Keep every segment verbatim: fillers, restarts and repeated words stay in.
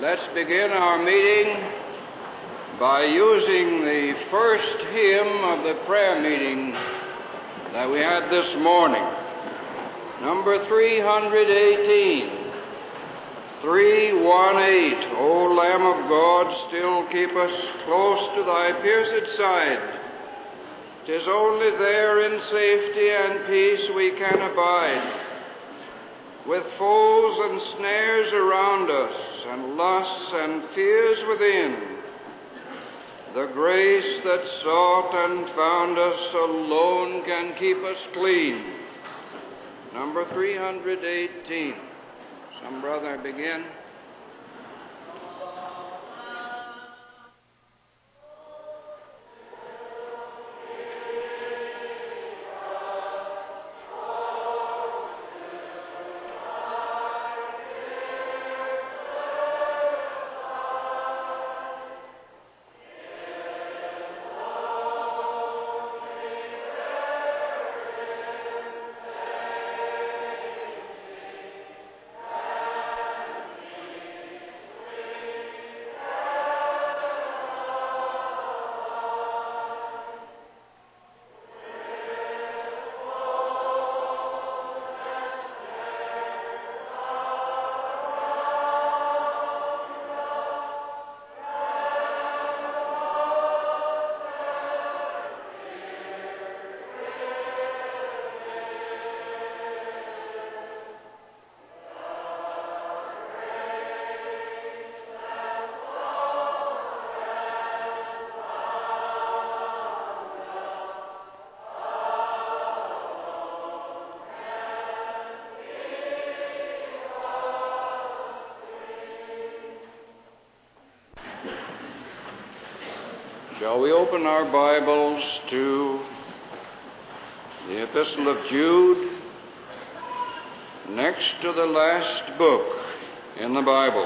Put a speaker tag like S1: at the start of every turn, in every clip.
S1: Let's begin our meeting by using the first hymn of the prayer meeting that we had this morning. Number three eighteen. three eighteen. O Lamb of God, still keep us close to thy pierced side. 'Tis only there in safety and peace we can abide. With foes and snares around us, and lusts and fears within, the grace that sought and found us alone can keep us clean. Number three eighteen. Some brother begin. Shall we open our Bibles to the Epistle of Jude, next to the last book in the Bible.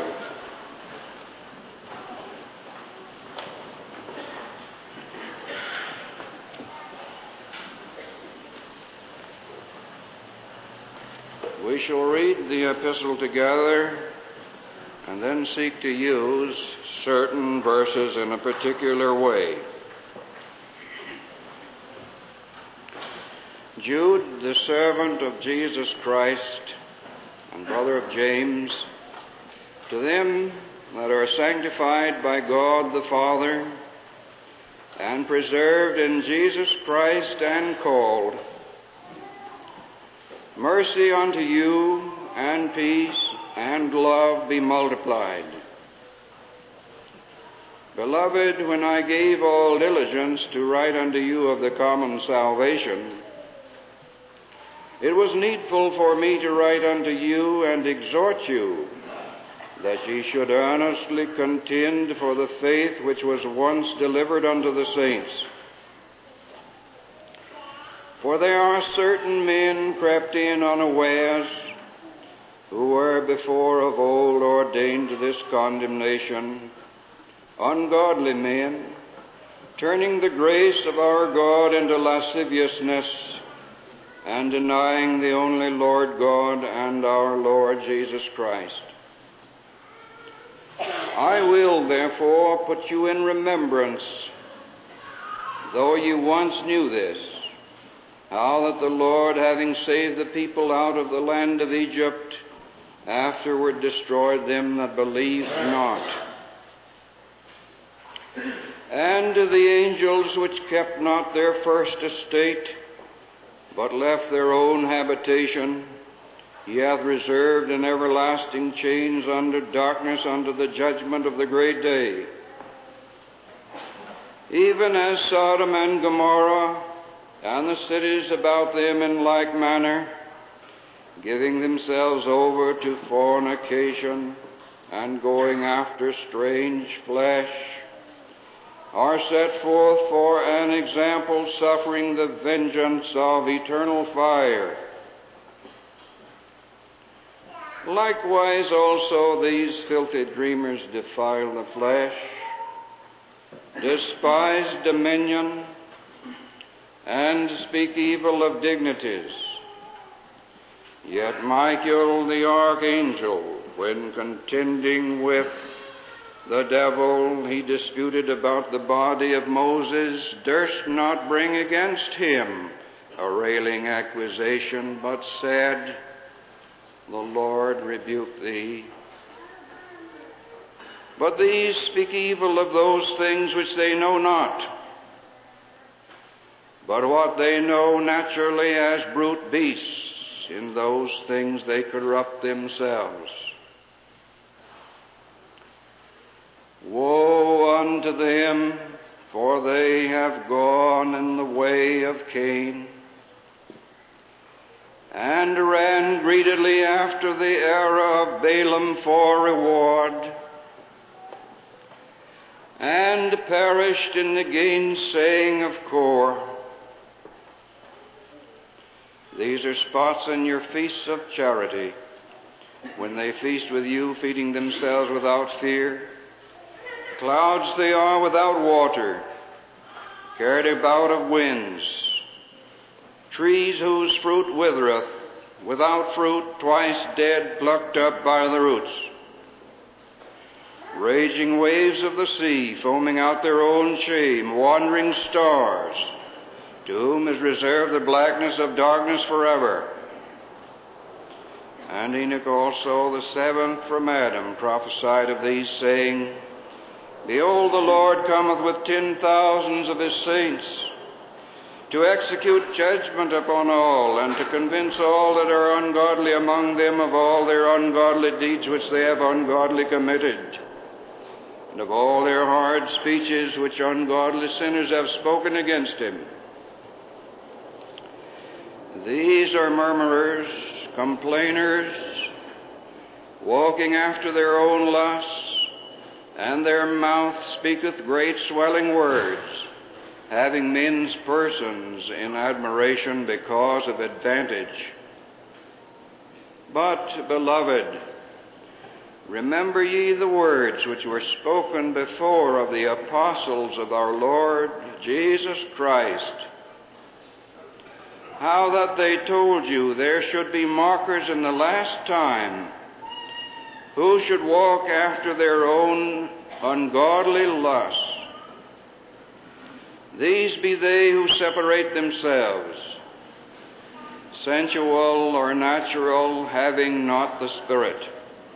S1: We shall read the epistle together and then seek to use certain verses in a particular way. Jude, the servant of Jesus Christ and brother of James, to them that are sanctified by God the Father and preserved in Jesus Christ and called, mercy unto you and peace and love be multiplied. Beloved, when I gave all diligence to write unto you of the common salvation, it was needful for me to write unto you and exhort you that ye should earnestly contend for the faith which was once delivered unto the saints. For there are certain men crept in unawares, who were before of old ordained to this condemnation, ungodly men, turning the grace of our God into lasciviousness, and denying the only Lord God and our Lord Jesus Christ. I will therefore put you in remembrance, though you once knew this, how that the Lord, having saved the people out of the land of Egypt, afterward destroyed them that believed not. And to the angels which kept not their first estate, but left their own habitation, he hath reserved in everlasting chains under darkness unto the judgment of the great day. Even as Sodom and Gomorrah and the cities about them in like manner, giving themselves over to fornication and going after strange flesh, are set forth for an example, suffering the vengeance of eternal fire. Likewise also these filthy dreamers defile the flesh, despise dominion, and speak evil of dignities. Yet Michael the archangel, when contending with The devil, he disputed about the body of Moses, durst not bring against him a railing accusation, but said, "The Lord rebuke thee." But these speak evil of those things which they know not. But what they know naturally as brute beasts, in those things they corrupt themselves. Woe unto them, for they have gone in the way of Cain, and ran greedily after the error of Balaam for reward, and perished in the gainsaying of Kor. These are spots in your feasts of charity, when they feast with you, feeding themselves without fear. Clouds they are without water, carried about of winds. Trees whose fruit withereth, without fruit, twice dead, plucked up by the roots. Raging waves of the sea, foaming out their own shame, wandering stars, to whom is reserved the blackness of darkness forever. And Enoch also, the seventh from Adam, prophesied of these, saying, Behold, the Lord cometh with ten thousands of his saints, to execute judgment upon all, and to convince all that are ungodly among them of all their ungodly deeds which they have ungodly committed, and of all their hard speeches which ungodly sinners have spoken against him. These are murmurers, complainers, walking after their own lusts, and their mouth speaketh great swelling words, having men's persons in admiration because of advantage. But, beloved, remember ye the words which were spoken before of the apostles of our Lord Jesus Christ, how that they told you there should be mockers in the last time, who should walk after their own ungodly lusts. These be they who separate themselves, sensual or natural, having not the Spirit.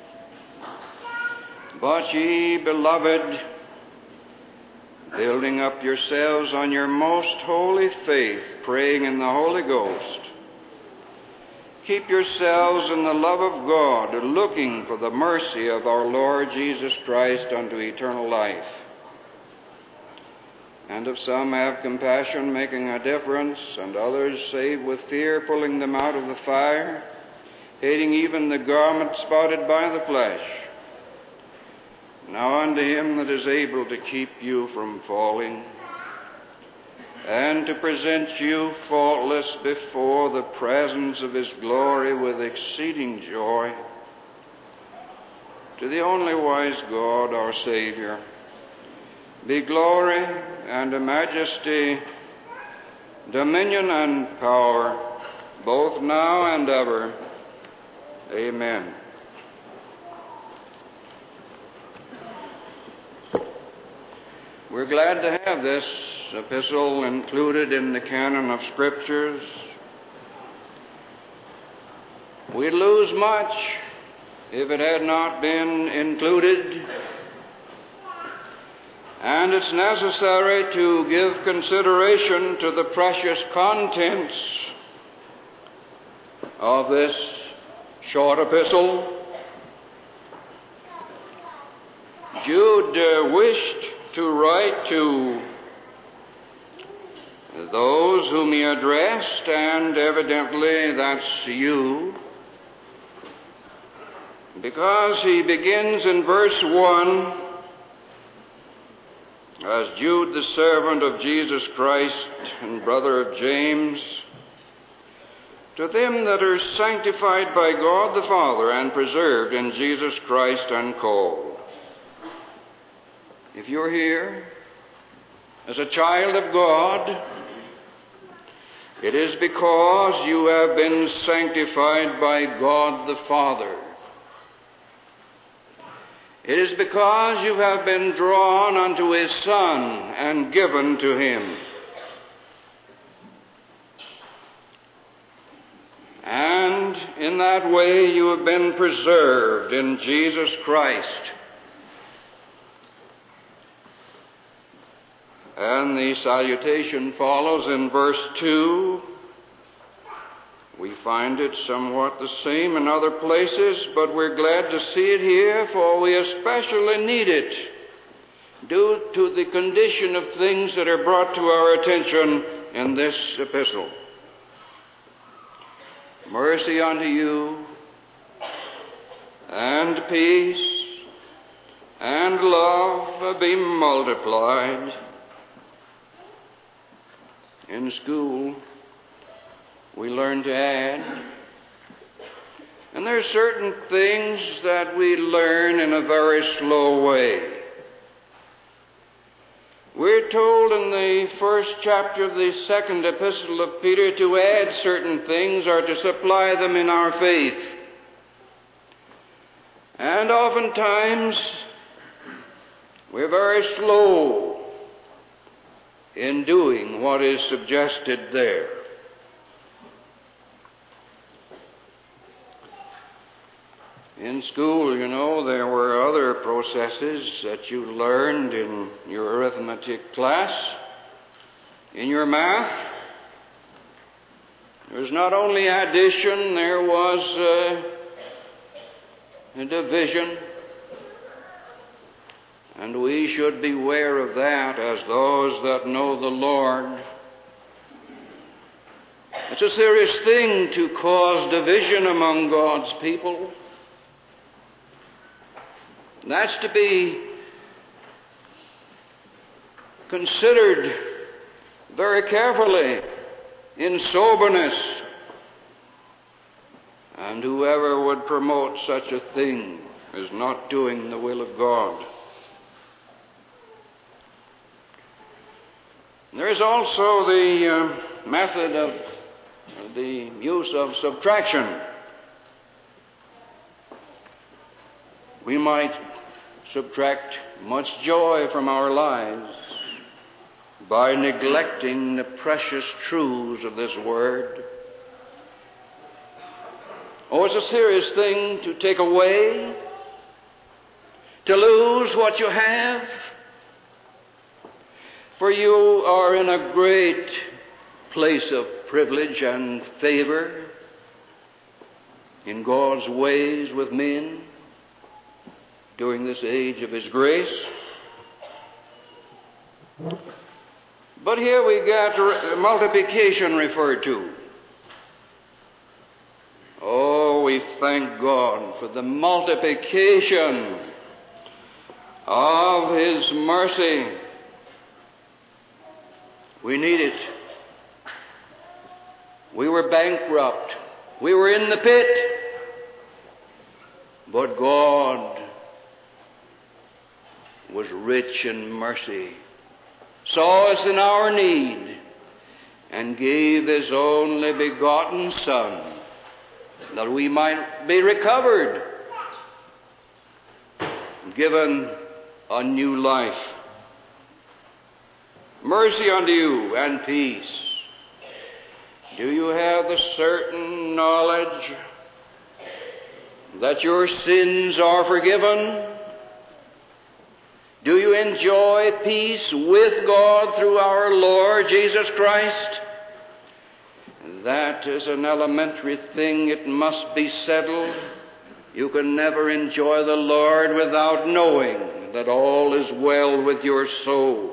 S1: But ye, beloved, building up yourselves on your most holy faith, praying in the Holy Ghost, keep yourselves in the love of God, looking for the mercy of our Lord Jesus Christ unto eternal life. And if some have compassion, making a difference, and others save with fear, pulling them out of the fire, hating even the garment spotted by the flesh. Now unto him that is able to keep you from falling, and to present you faultless before the presence of his glory with exceeding joy, to the only wise God, our Savior, be glory and majesty, dominion and power, both now and ever. Amen. We're glad to have this epistle included in the canon of Scriptures. We'd lose much if it had not been included, and it's necessary to give consideration to the precious contents of this short epistle. Jude uh, wished to write to those whom he addressed, and evidently that's you, because he begins in verse one, as Jude, the servant of Jesus Christ and brother of James, to them that are sanctified by God the Father and preserved in Jesus Christ and called. If you're here as a child of God, it is because you have been sanctified by God the Father. It is because you have been drawn unto his Son and given to him. And in that way you have been preserved in Jesus Christ. And the salutation follows in verse two. We find it somewhat the same in other places, but we're glad to see it here, for we especially need it due to the condition of things that are brought to our attention in this epistle. Mercy unto you, and peace, and love be multiplied. In school, we learn to add. And there are certain things that we learn in a very slow way. We're told in the first chapter of the second epistle of Peter to add certain things or to supply them in our faith. And oftentimes, we're very slow in doing what is suggested there. In school, you know, there were other processes that you learned in your arithmetic class, in your math. There was not only addition, there was uh, division. And we should beware of that as those that know the Lord. It's a serious thing to cause division among God's people. That's to be considered very carefully in soberness. And whoever would promote such a thing is not doing the will of God. There is also the uh, method of uh, the use of subtraction. We might subtract much joy from our lives by neglecting the precious truths of this word. Oh, it's a serious thing to take away, to lose what you have. For you are in a great place of privilege and favor in God's ways with men during this age of His grace. But here we get multiplication referred to. Oh, we thank God for the multiplication of His mercy. We need it. We were bankrupt. We were in the pit. But God was rich in mercy, saw us in our need, and gave His only begotten Son, that we might be recovered, given a new life. Mercy unto you and peace. Do you have the certain knowledge that your sins are forgiven? Do you enjoy peace with God through our Lord Jesus Christ? That is an elementary thing. It must be settled. You can never enjoy the Lord without knowing that all is well with your soul.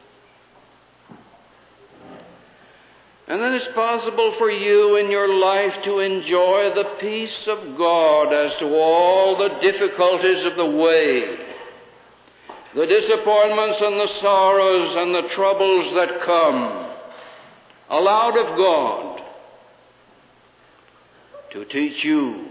S1: And then it's possible for you in your life to enjoy the peace of God as to all the difficulties of the way, the disappointments and the sorrows and the troubles that come, allowed of God to teach you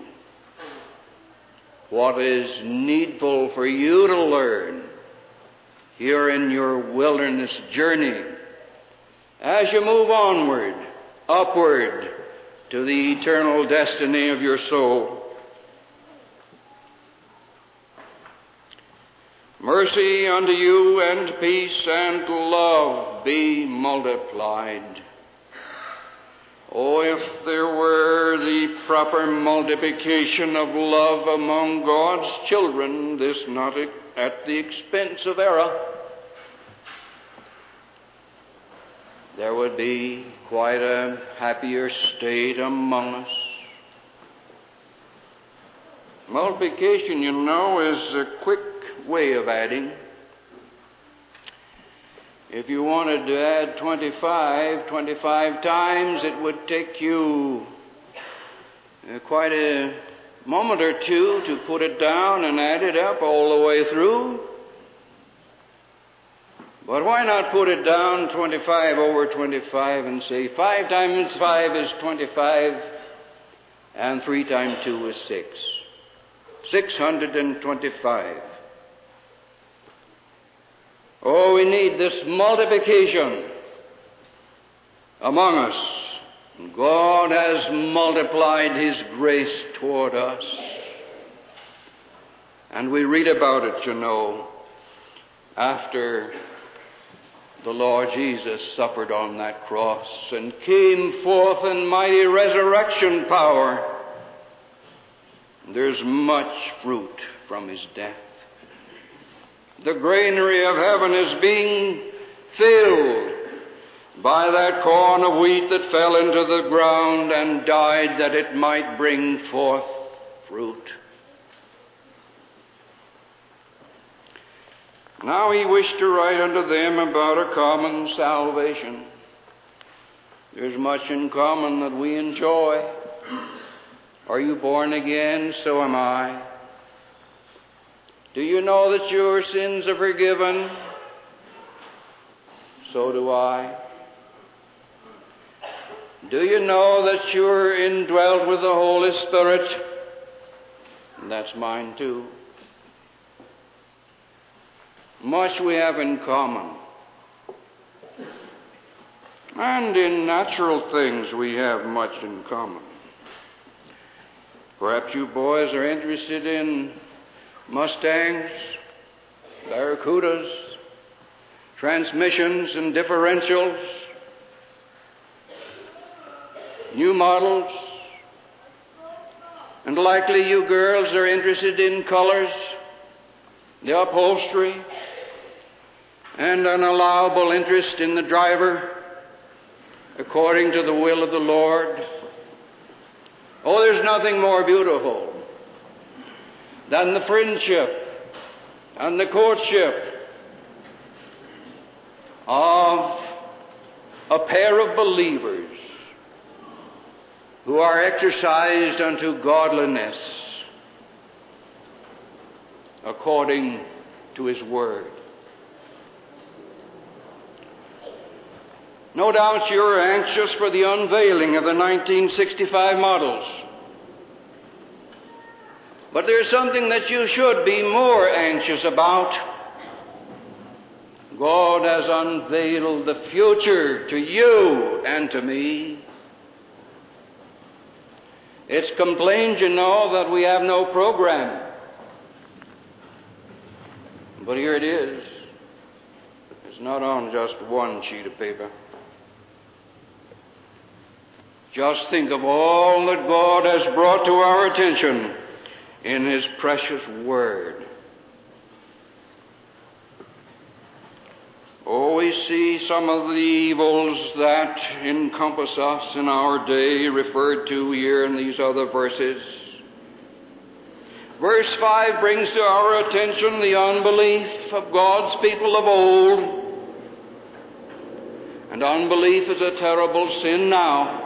S1: what is needful for you to learn here in your wilderness journey as you move onward, upward to the eternal destiny of your soul. Mercy unto you, and peace and love be multiplied. Oh, if there were the proper multiplication of love among God's children, this not at the expense of error, there would be quite a happier state among us. Multiplication, you know, is a quick way of adding. If you wanted to add twenty-five, twenty-five times, it would take you uh, quite a moment or two to put it down and add it up all the way through. But why not put it down twenty-five over twenty-five and say five times five is twenty-five and three times two is six. six hundred twenty-five. Oh, we need this multiplication among us. God has multiplied His grace toward us. And we read about it, you know, after the Lord Jesus suffered on that cross and came forth in mighty resurrection power. There's much fruit from His death. The granary of heaven is being filled by that corn of wheat that fell into the ground and died that it might bring forth fruit. Now He wished to write unto them about a common salvation. There's much in common that we enjoy. Are you born again? So am I. Do you know that your sins are forgiven? So do I. Do you know that you're indwelt with the Holy Spirit? And that's mine too. Much we have in common. And in natural things we have much in common. Perhaps you boys are interested in Mustangs, Barracudas, transmissions and differentials, new models, and likely you girls are interested in colors, the upholstery, and an allowable interest in the driver according to the will of the Lord. Oh, there's nothing more beautiful than the friendship and the courtship of a pair of believers who are exercised unto godliness according to His Word. No doubt you're anxious for the unveiling of the nineteen sixty-five models. But there's something that you should be more anxious about. God has unveiled the future to you and to me. It's complained, you know, that we have no program. But here it is. It's not on just one sheet of paper. Just think of all that God has brought to our attention in His precious Word. Oh, we see some of the evils that encompass us in our day referred to here in these other verses. Verse five brings to our attention the unbelief of God's people of old. And unbelief is a terrible sin now.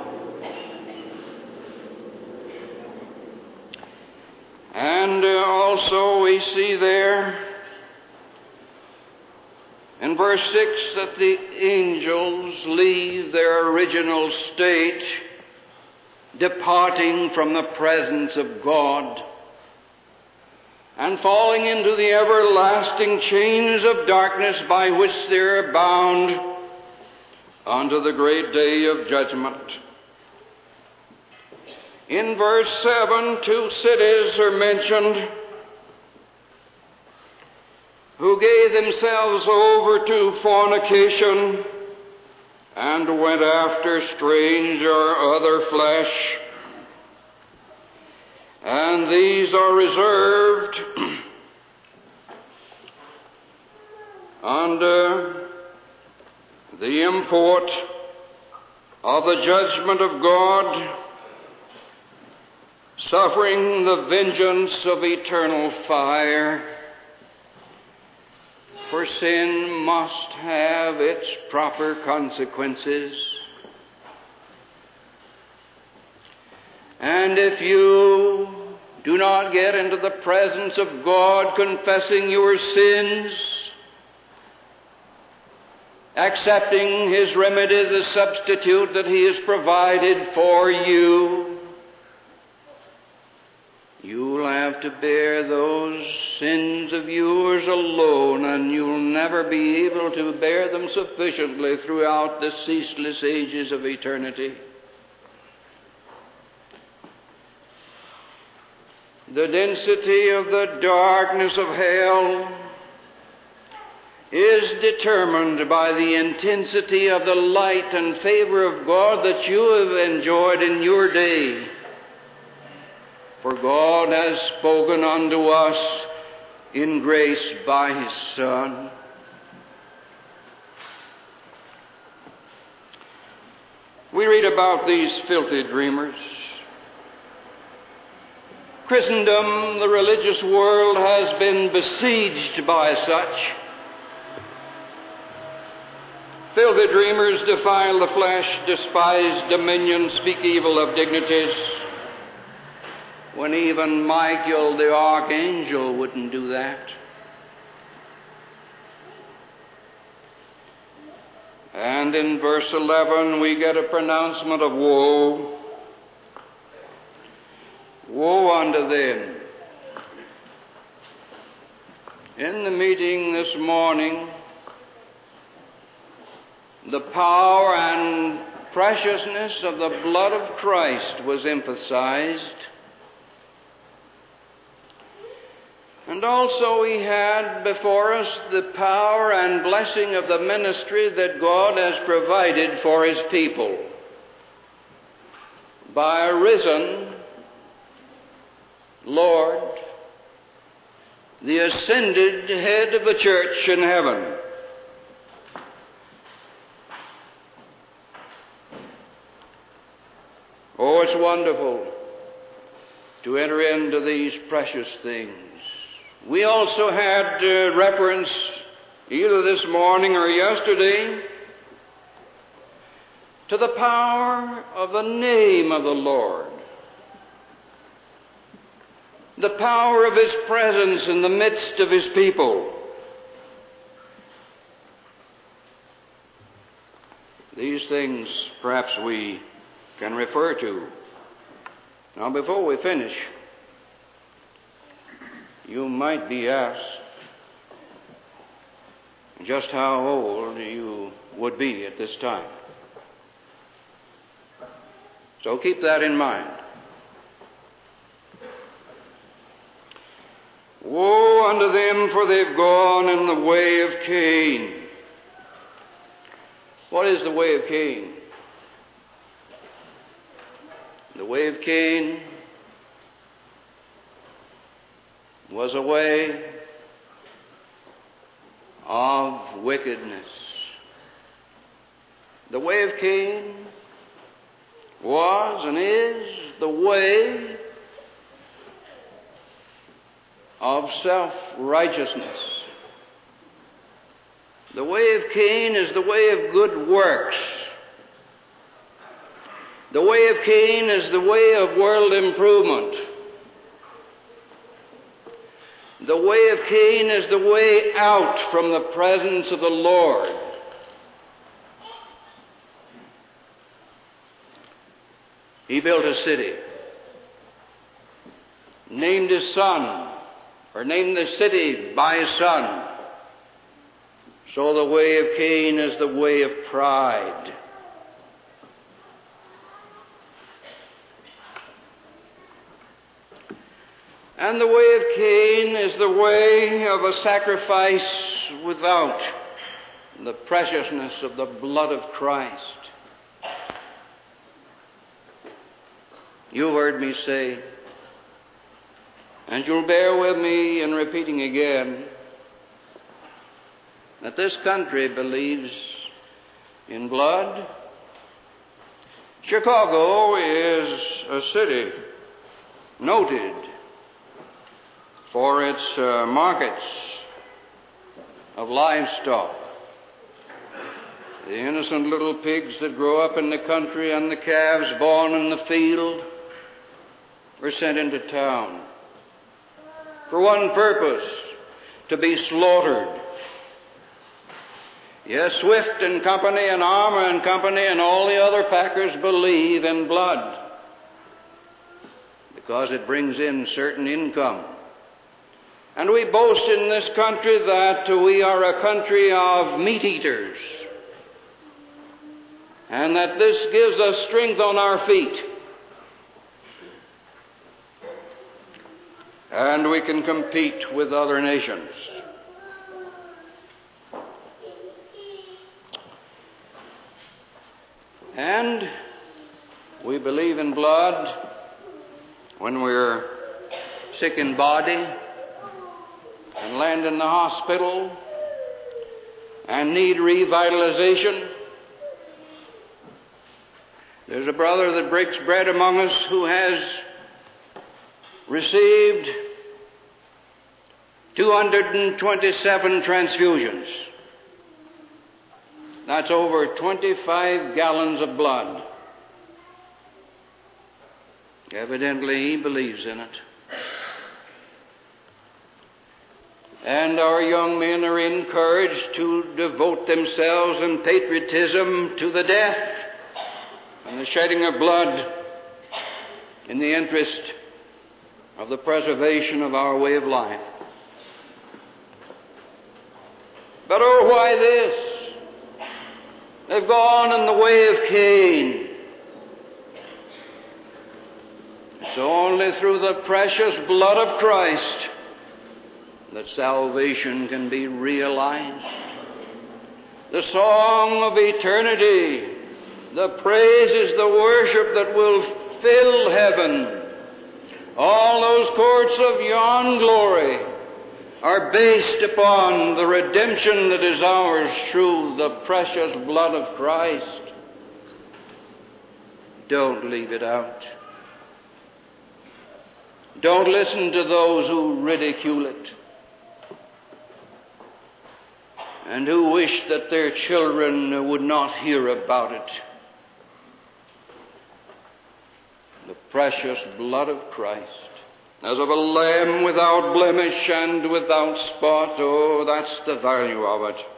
S1: And uh, also we see there in verse six that the angels leave their original state, departing from the presence of God and falling into the everlasting chains of darkness by which they are bound unto the great day of judgment. In verse seven, two cities are mentioned who gave themselves over to fornication and went after strange or other flesh. And these are reserved under the import of the judgment of God, suffering the vengeance of eternal fire. For sin must have its proper consequences. And if you do not get into the presence of God confessing your sins, accepting His remedy, the substitute that He has provided for you, you'll have to bear those sins of yours alone, and you'll never be able to bear them sufficiently throughout the ceaseless ages of eternity. The density of the darkness of hell is determined by the intensity of the light and favor of God that you have enjoyed in your day. For God has spoken unto us in grace by His Son. We read about these filthy dreamers. Christendom, the religious world, has been besieged by such. Filthy dreamers defile the flesh, despise dominion, speak evil of dignities, when even Michael the archangel wouldn't do that. And in verse eleven we get a pronouncement of woe. Woe unto them. In the meeting this morning, the power and preciousness of the blood of Christ was emphasized. And also we had before us the power and blessing of the ministry that God has provided for His people by a risen Lord, the ascended head of the church in heaven. Oh, it's wonderful to enter into these precious things. We also had uh, reference, either this morning or yesterday, to the power of the name of the Lord, the power of His presence in the midst of His people. These things perhaps we can refer to. Now, before we finish, you might be asked just how old you would be at this time. So keep that in mind. Woe unto them, for they've gone in the way of Cain. What is the way of Cain? The way of Cain was a way of wickedness. The way of Cain was and is the way of self-righteousness. The way of Cain is the way of good works. The way of Cain is the way of world improvement. The way of Cain is the way out from the presence of the Lord. He built a city, named his son, or named the city by his son. So the way of Cain is the way of pride. And the way of Cain is the way of a sacrifice without the preciousness of the blood of Christ. You heard me say, and you'll bear with me in repeating again, that this country believes in blood. Chicago is a city noted for its uh, markets of livestock. The innocent little pigs that grow up in the country and the calves born in the field were sent into town for one purpose, to be slaughtered. Yes, Swift and Company and Armour and Company and all the other packers believe in blood because it brings in certain income. And we boast in this country that we are a country of meat eaters, and that this gives us strength on our feet. And we can compete with other nations. And we believe in blood when we're sick in body and land in the hospital and need revitalization. There's a brother that breaks bread among us who has received two hundred twenty-seven transfusions. That's over twenty-five gallons of blood. Evidently, he believes in it. And our young men are encouraged to devote themselves in patriotism to the death and the shedding of blood in the interest of the preservation of our way of life. But oh, why this? They've gone in the way of Cain. It's only through the precious blood of Christ that salvation can be realized. The song of eternity, the praises, the worship that will fill heaven, all those courts of yon glory are based upon the redemption that is ours through the precious blood of Christ. Don't leave it out. Don't listen to those who ridicule it and who wish that their children would not hear about it. The precious blood of Christ, as of a lamb without blemish and without spot. Oh, that's the value of it.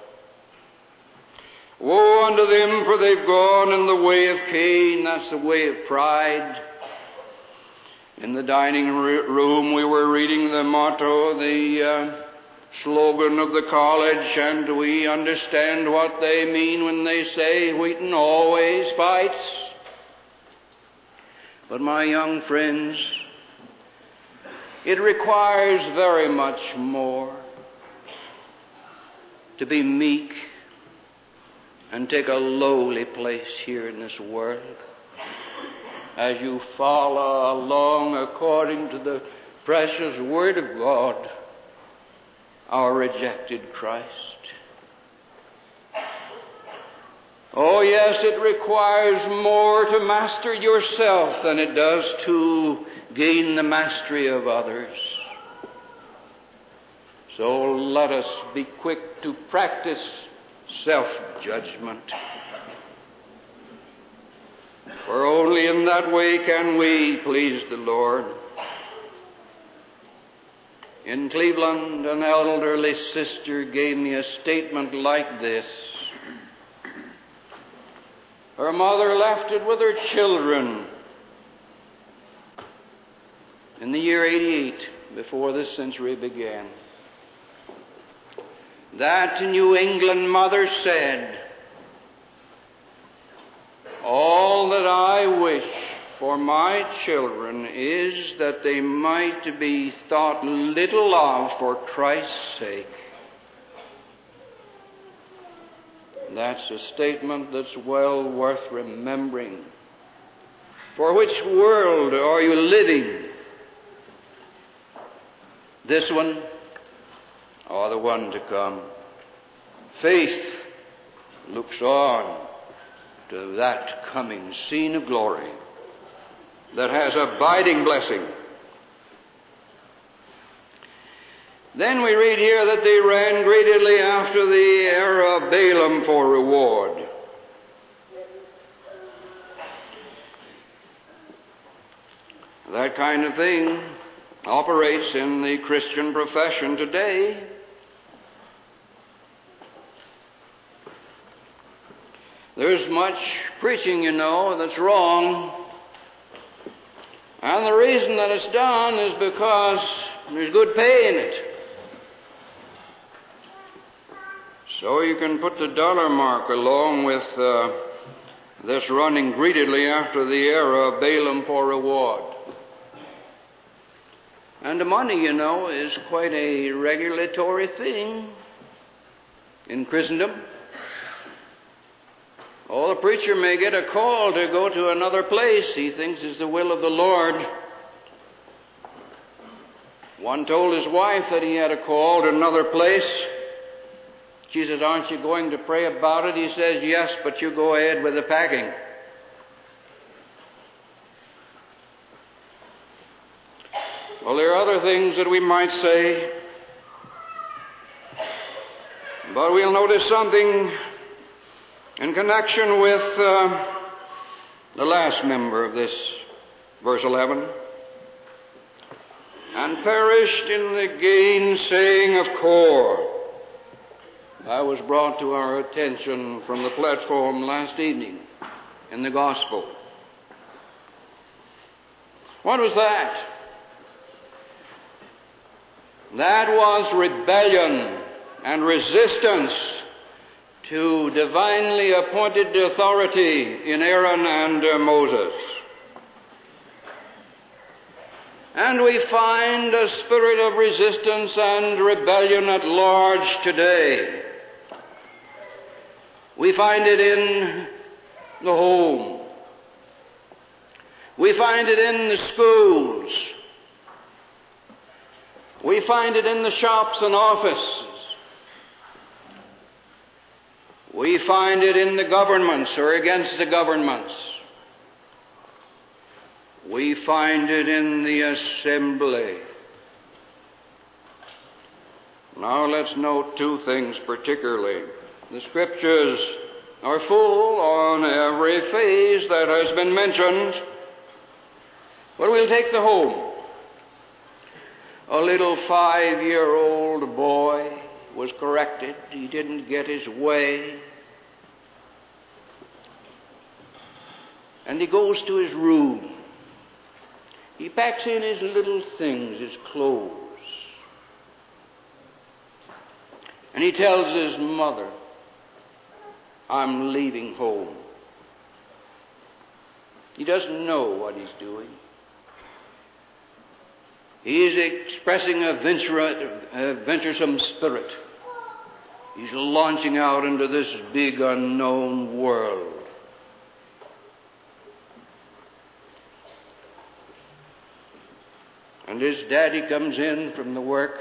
S1: Woe unto them, for they've gone in the way of Cain. That's the way of pride. In the dining room, we were reading the motto, the uh, slogan of the college, and we understand what they mean when they say, Wheaton always fights. But my young friends, it requires very much more to be meek and take a lowly place here in this world as you follow along according to the precious Word of God, our rejected Christ. Oh yes, it requires more to master yourself than it does to gain the mastery of others. So let us be quick to practice self-judgment. For only in that way can we please the Lord. In Cleveland, an elderly sister gave me a statement like this. Her mother left it with her children in the year eighty-eight, before this century began. That New England mother said, all that I wish for my children is that they might be thought little of for Christ's sake. That's a statement that's well worth remembering. For which world are you living? This one or the one to come? Faith looks on to that coming scene of glory that has abiding blessing. Then we read here that they ran greedily after the heir of Balaam for reward. That kind of thing operates in the Christian profession today. There's much preaching, you know, that's wrong. And the reason that it's done is because there's good pay in it. So you can put the dollar mark along with uh, this running greedily after the heir of Balaam for reward. And the money, you know, is quite a regulatory thing in Christendom. Oh, the preacher may get a call to go to another place he thinks is the will of the Lord. One told his wife that he had a call to another place. She says, "Aren't you going to pray about it?" He says, "Yes, but you go ahead with the packing." Well, there are other things that we might say, but we'll notice something in connection with uh, the last member of this, verse eleven. And perished in the gainsaying of Kor. That was brought to our attention from the platform last evening in the gospel. What was that? That was rebellion and resistance to divinely appointed authority in Aaron and uh, Moses. And we find a spirit of resistance and rebellion at large today. We find it in the home. We find it in the schools. We find it in the shops and offices. We find it in the governments or against the governments. We find it in the assembly. Now let's note two things particularly. The Scriptures are full on every phase that has been mentioned. But we'll take the home. A little five-year-old boy was corrected. He didn't get his way. And he goes to his room. He packs in his little things, his clothes. And he tells his mother, "I'm leaving home." He doesn't know what he's doing. He is expressing a, venture, a venturesome spirit. He's launching out into this big unknown world. And his daddy comes in from the work,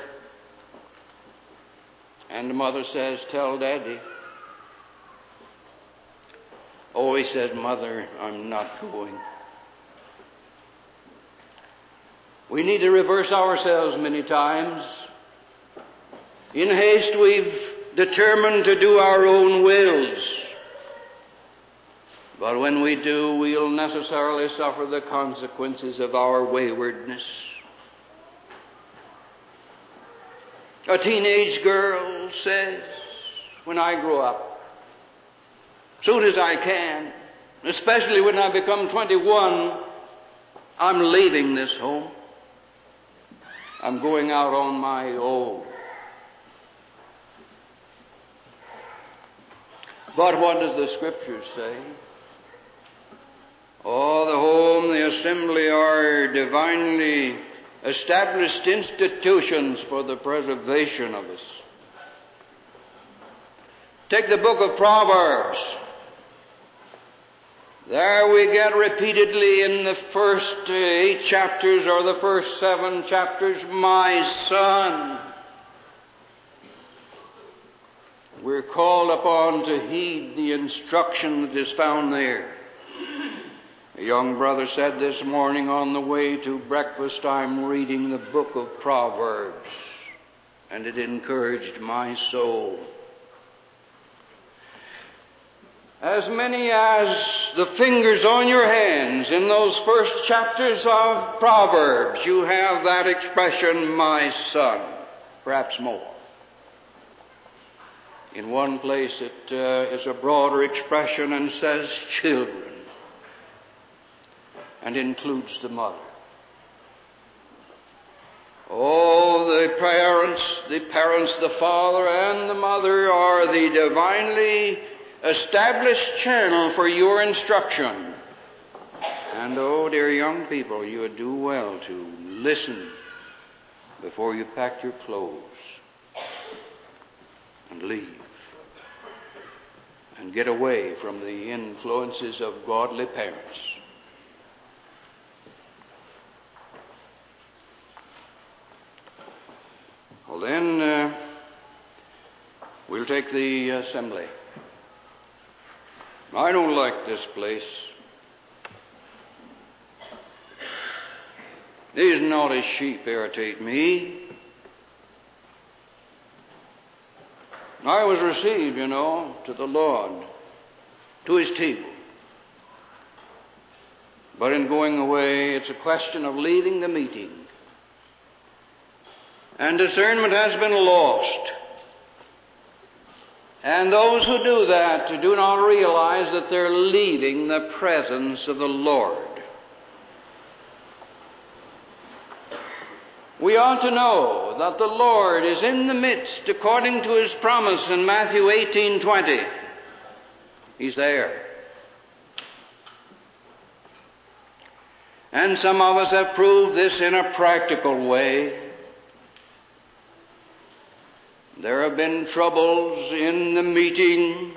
S1: and the mother says, "Tell Daddy." Oh, he says, "Mother, I'm not going." We need to reverse ourselves many times. In haste, we've determined to do our own wills. But when we do, we'll necessarily suffer the consequences of our waywardness. A teenage girl says, "When I grow up, soon as I can, especially when I become twenty-one, I'm leaving this home. I'm going out on my own." But what does the Scripture say? Oh, the home, the the assembly are divinely established institutions for the preservation of us. Take the book of Proverbs. There we get repeatedly in the first eight chapters or the first seven chapters, my son. We're called upon to heed the instruction that is found there. A young brother said this morning on the way to breakfast, I'm reading the book of Proverbs, and it encouraged my soul. As many as the fingers on your hands in those first chapters of Proverbs, you have that expression, my son, perhaps more. In one place it uh, is a broader expression and says children, and includes the mother. Oh, the parents, the parents, the father and the mother are the divinely established channel for your instruction. And oh, dear young people, you would do well to listen before you pack your clothes and leave and get away from the influences of godly parents. Well, then uh, we'll take the assembly. I don't like this place. These naughty sheep irritate me. I was received, you know, to the Lord, to His table. But in going away, it's a question of leaving the meeting. And discernment has been lost. And those who do that do not realize that they're leaving the presence of the Lord. We ought to know that the Lord is in the midst according to His promise in Matthew eighteen twenty. He's there. And some of us have proved this in a practical way. There have been troubles in the meeting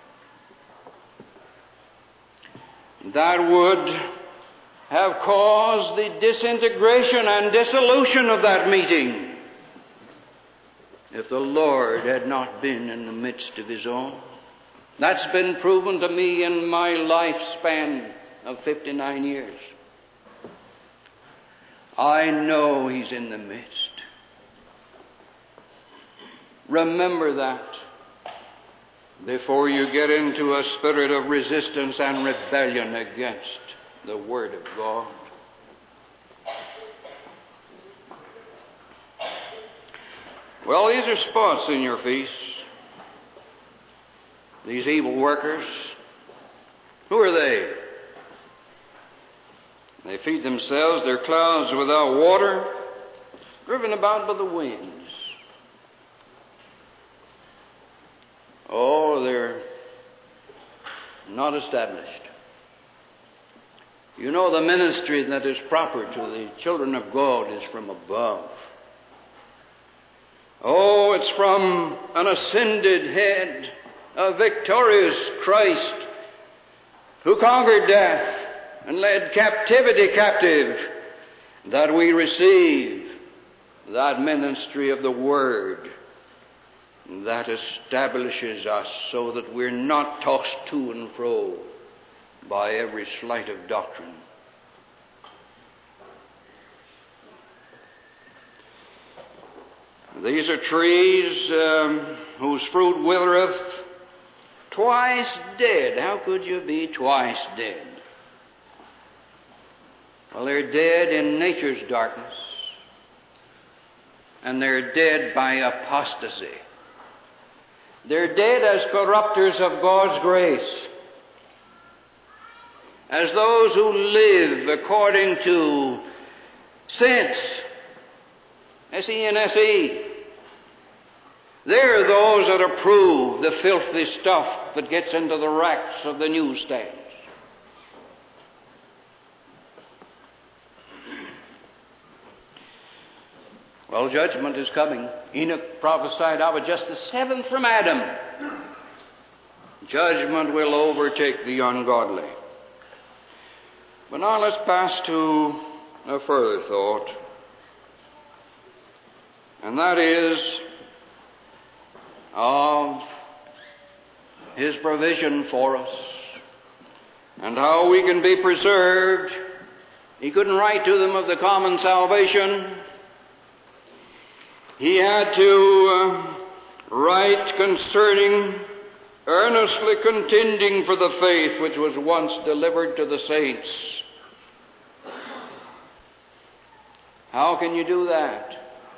S1: that would have caused the disintegration and dissolution of that meeting if the Lord had not been in the midst of His own. That's been proven to me in my lifespan of fifty-nine years. I know He's in the midst. Remember that before you get into a spirit of resistance and rebellion against the Word of God. Well, these are spots in your face. These evil workers. Who are they? They feed themselves. They're clouds without water, driven about by the winds. Oh, they're not established. You know, the ministry that is proper to the children of God is from above. Oh, it's from an ascended head, a victorious Christ who conquered death and led captivity captive, that we receive that ministry of the Word that establishes us so that we're not tossed to and fro by every sleight of doctrine. These are trees um, whose fruit withereth, twice dead. How could you be twice dead? Well, they're dead in nature's darkness, and they're dead by apostasy. They're dead as corrupters of God's grace, as those who live according to sense, S E N S E. They're those that approve the filthy stuff that gets into the racks of the newsstands. Well, judgment is coming. Enoch prophesied of it just the seventh from Adam. Judgment will overtake the ungodly. But now let's pass to a further thought. And that is of His provision for us and how we can be preserved. He couldn't write to them of the common salvation. He had to uh, write concerning earnestly contending for the faith which was once delivered to the saints. How can you do that?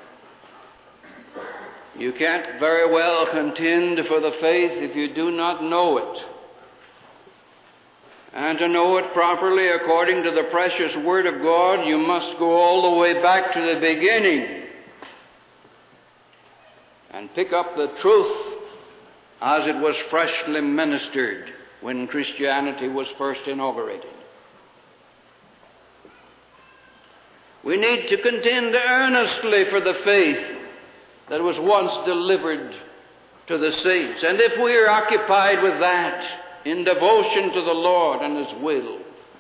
S1: You can't very well contend for the faith if you do not know it. And to know it properly according to the precious Word of God, you must go all the way back to the beginning and pick up the truth as it was freshly ministered when Christianity was first inaugurated. We need to contend earnestly for the faith that was once delivered to the saints. And if we are occupied with that in devotion to the Lord and His will,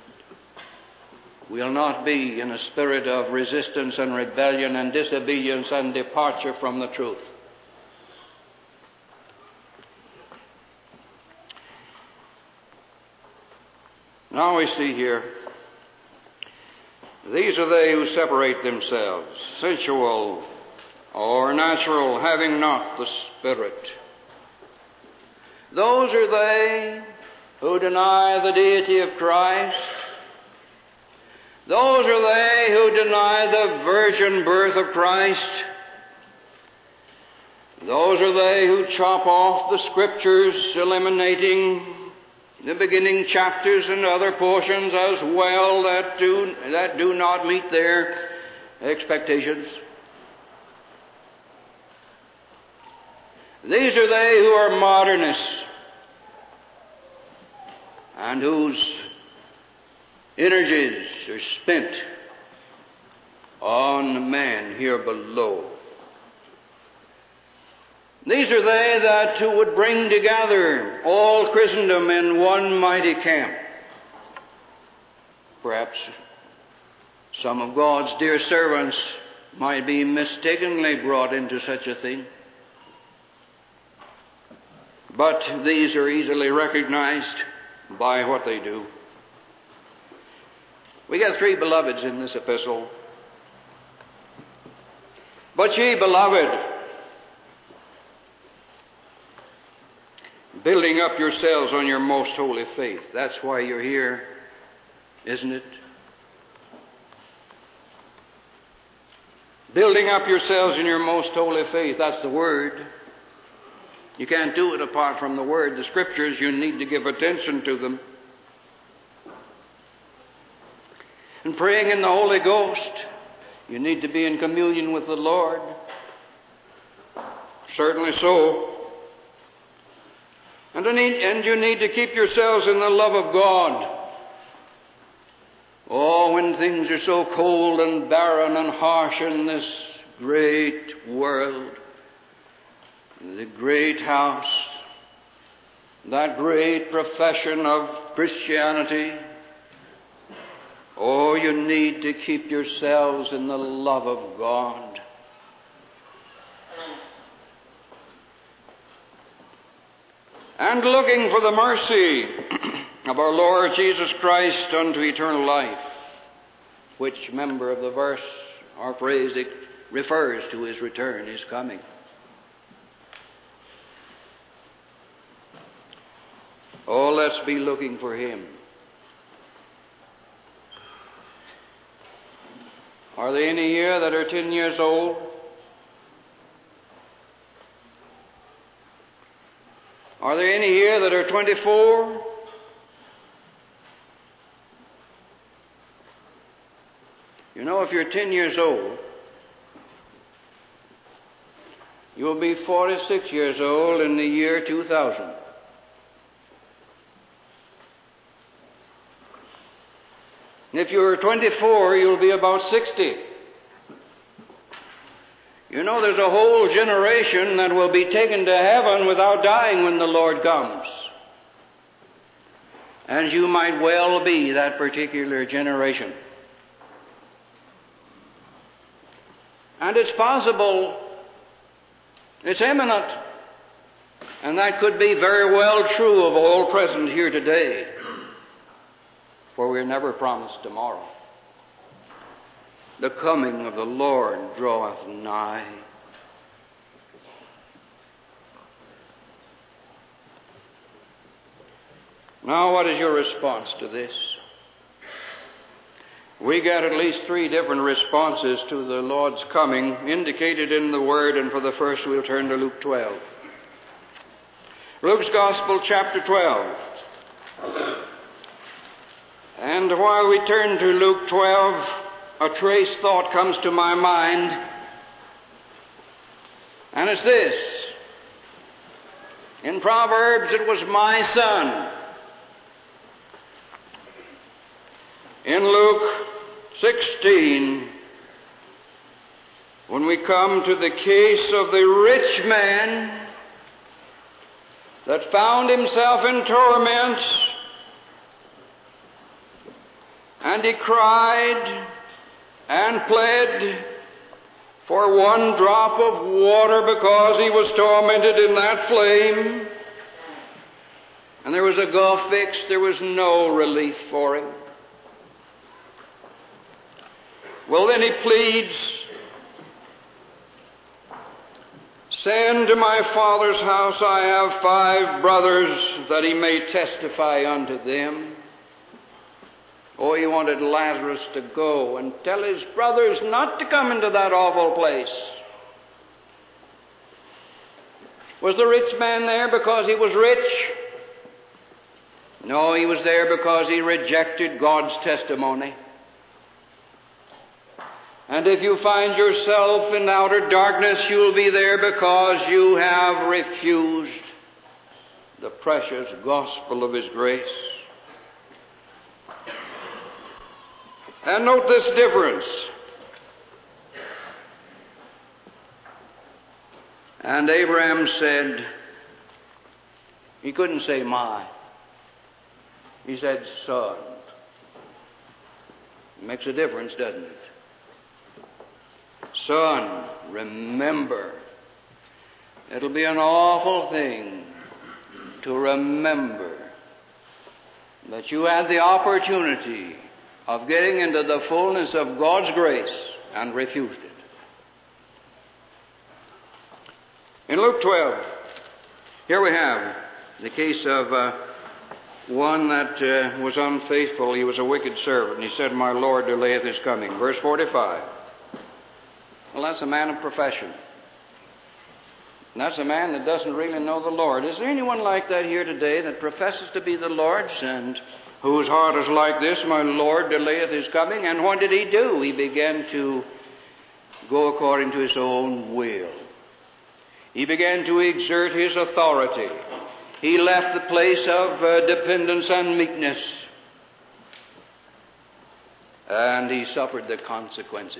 S1: we'll not be in a spirit of resistance and rebellion and disobedience and departure from the truth. Now we see here, these are they who separate themselves, sensual or natural, having not the Spirit. Those are they who deny the deity of Christ. Those are they who deny the virgin birth of Christ. Those are they who chop off the Scriptures, eliminating the beginning chapters and other portions as well that do, that do not meet their expectations. These are they who are modernists and whose energies are spent on man here below. These are they that who would bring together all Christendom in one mighty camp. Perhaps some of God's dear servants might be mistakenly brought into such a thing. But these are easily recognized by what they do. We got three beloveds in this epistle. But ye, beloved, building up yourselves on your most holy faith. That's why you're here, isn't it? Building up yourselves in your most holy faith. That's the Word. You can't do it apart from the Word. The Scriptures, you need to give attention to them. And praying in the Holy Ghost, you need to be in communion with the Lord. Certainly so. And you need to keep yourselves in the love of God. Oh, when things are so cold and barren and harsh in this great world, the great house, that great profession of Christianity, oh, you need to keep yourselves in the love of God. And looking for the mercy of our Lord Jesus Christ unto eternal life, which member of the verse or phrase it refers to His return, His coming. Oh, let's be looking for Him. Are there any here that are ten years old? Are there any here that are twenty-four? You know, if you're ten years old, you'll be forty-six years old in the year two thousand. If you're twenty-four, you'll be about sixty. You know, there's a whole generation that will be taken to heaven without dying when the Lord comes. And you might well be that particular generation. And it's possible, it's imminent, and that could be very well true of all present here today, for we're never promised tomorrow. The coming of the Lord draweth nigh. Now, what is your response to this? We got at least three different responses to the Lord's coming indicated in the Word, and for the first we'll turn to Luke twelve. Luke's Gospel, chapter twelve. And while we turn to Luke twelve, a trace thought comes to my mind, and it's this. In Proverbs, it was my son. In Luke sixteen, when we come to the case of the rich man that found himself in torment, and he cried and pled for one drop of water because he was tormented in that flame, and there was a gulf fixed, there was no relief for him. Well, then he pleads, send to my father's house, I have five brothers, that he may testify unto them. Oh, he wanted Lazarus to go and tell his brothers not to come into that awful place. Was the rich man there because he was rich? No, he was there because he rejected God's testimony. And if you find yourself in outer darkness, you'll be there because you have refused the precious gospel of His grace. And note this difference. And Abraham said, he couldn't say my. He said son. It makes a difference, doesn't it? Son, remember. It'll be an awful thing to remember that you had the opportunity of getting into the fullness of God's grace and refused it. In Luke twelve, here we have the case of uh, one that uh, was unfaithful. He was a wicked servant, and he said, my Lord delayeth his coming. Verse forty-five. Well, that's a man of profession. And that's a man that doesn't really know the Lord. Is there anyone like that here today that professes to be the Lord's and whose heart is like this, my Lord delayeth his coming? And what did he do? He began to go according to his own will. He began to exert his authority. He left the place of uh, dependence and meekness. And he suffered the consequences.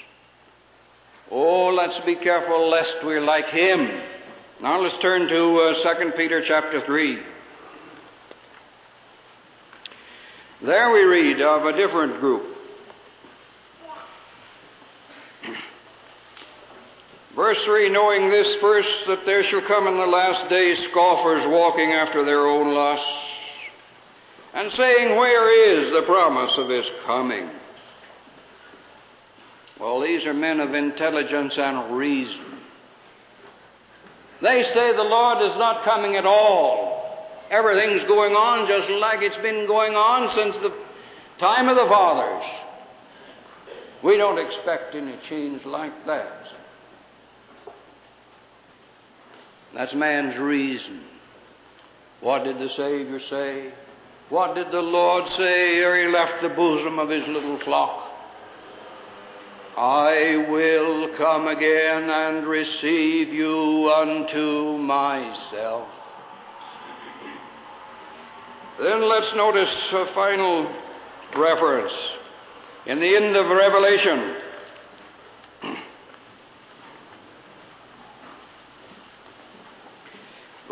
S1: Oh, let's be careful lest we're like him. Now let's turn to uh, Second Peter chapter three. There we read of a different group. Verse three, knowing this first, that there shall come in the last days scoffers walking after their own lusts, and saying, where is the promise of his coming? Well, these are men of intelligence and reason. They say the Lord is not coming at all. Everything's going on just like it's been going on since the time of the fathers. We don't expect any change like that. That's man's reason. What did the Savior say? What did the Lord say ere he left the bosom of his little flock? I will come again and receive you unto myself. Then let's notice a final reference. In the end of Revelation,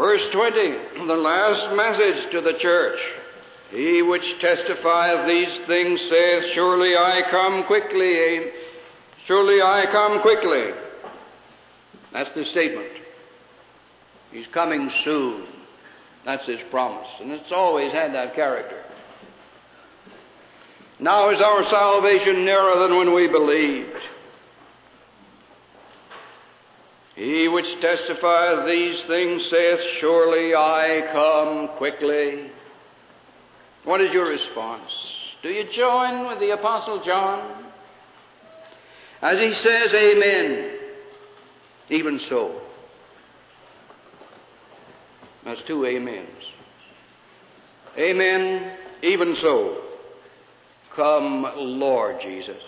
S1: Verse twenty, the last message to the church. He which testifieth these things saith, Surely I come quickly. Surely I come quickly. That's the statement. He's coming soon. That's his promise. And it's always had that character. Now is our salvation nearer than when we believed. He which testifieth these things saith, Surely I come quickly. What is your response? Do you join with the Apostle John? As he says, Amen. Even so. That's two amens. Amen. Even so. Come, Lord Jesus.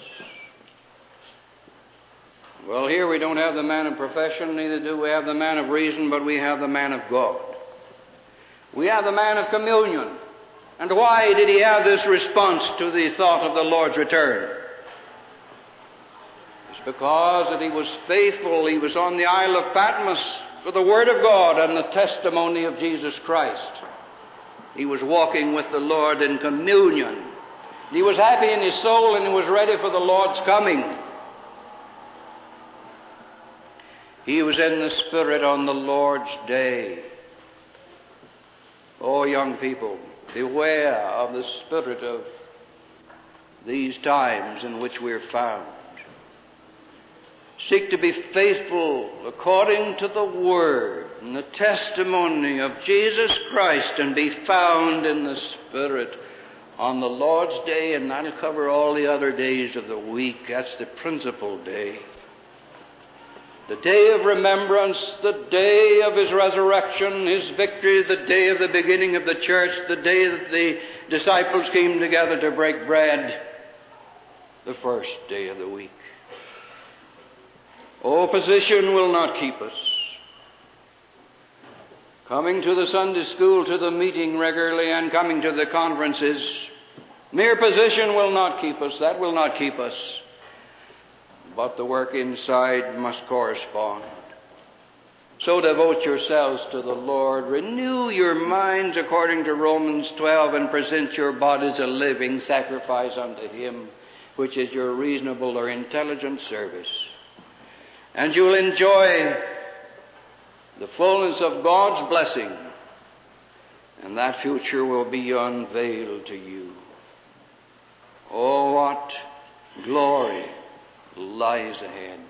S1: Well, here we don't have the man of profession, neither do we have the man of reason, but we have the man of God. We have the man of communion. And why did he have this response to the thought of the Lord's return? It's because that he was faithful. He was on the Isle of Patmos for the Word of God and the testimony of Jesus Christ. He was walking with the Lord in communion. He was happy in his soul and he was ready for the Lord's coming. He was in the Spirit on the Lord's day. Oh, young people, beware of the spirit of these times in which we're found. Seek to be faithful according to the Word and the testimony of Jesus Christ and be found in the Spirit on the Lord's day, and that'll cover all the other days of the week. That's the principal day. The day of remembrance, the day of his resurrection, his victory, the day of the beginning of the church, the day that the disciples came together to break bread, the first day of the week. Oh, position will not keep us. Coming to the Sunday school, to the meeting regularly, and coming to the conferences, mere position will not keep us. That will not keep us. But the work inside must correspond. So devote yourselves to the Lord. Renew your minds according to Romans twelve, and present your bodies a living sacrifice unto Him, which is your reasonable or intelligent service. And you'll enjoy the fullness of God's blessing, and that future will be unveiled to you. Oh, what glory lies ahead.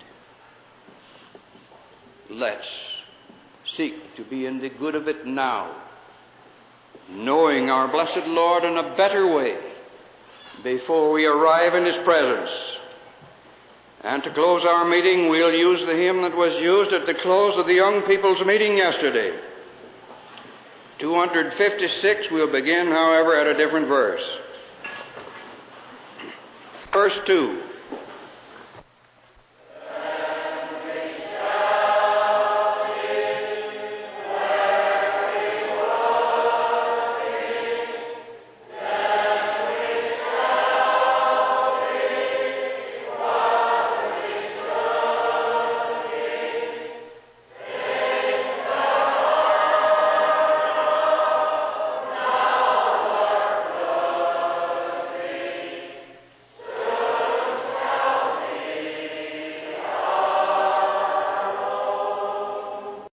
S1: Let's seek to be in the good of it now, knowing our blessed Lord in a better way before we arrive in His presence. And to close our meeting, we'll use the hymn that was used at the close of the young people's meeting yesterday. two fifty-six, we'll begin, however, at a different verse. Verse two.